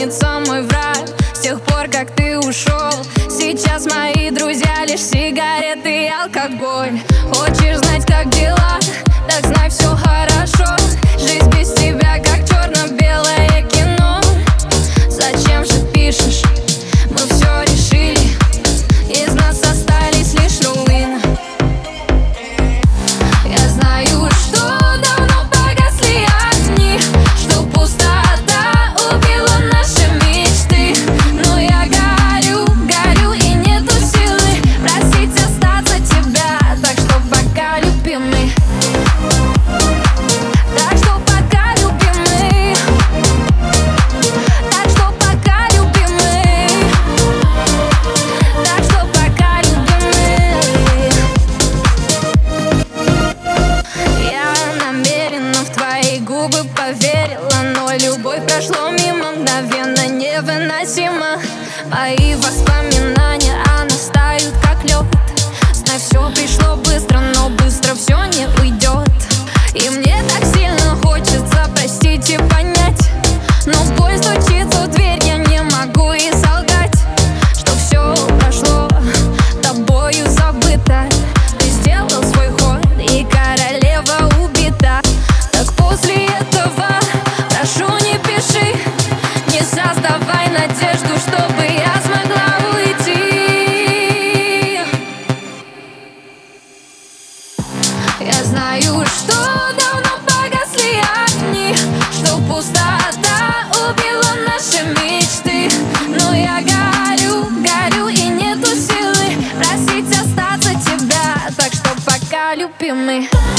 становится мой враг. С тех пор, как ты ушел, сейчас мои друзья лишь сигареты и алкоголь. Хочешь знать, как дела? Так знай, все хорошо. Жизнь без тебя, как черно-белое кино. Зачем же пишешь? Мы все решили, из нас остались лишь руины. Я знаю, что давно погасли огни, что пустота убила наши мечты. Но я горю, горю, и нету силы просить остаться тебя. Так что пока, любимый, так что пока, любимый, так что пока, любимый, так что пока, любимый. Я намеренно в твои губы поверила, но любовь прошло мимо, мгновенно, невыносимо. Мои воспоминания о нас тают, как лед. Знай, все пришло быстро, но быстро все не уйдет. И мне так сильно хочется простить и понять, но боль стучится в дверь, я не могу и солгать, что все прошло, тобою забыто. Ты сделал свой ход, и королева убита. Так после этого прошу, не пиши, не создавай надежду, чтобы я смогла уйти. Я знаю, что давно погасли огни, что пустота убила наши мечты. Но я горю, горю, и нету силы просить остаться тебя. Так что пока, любимый.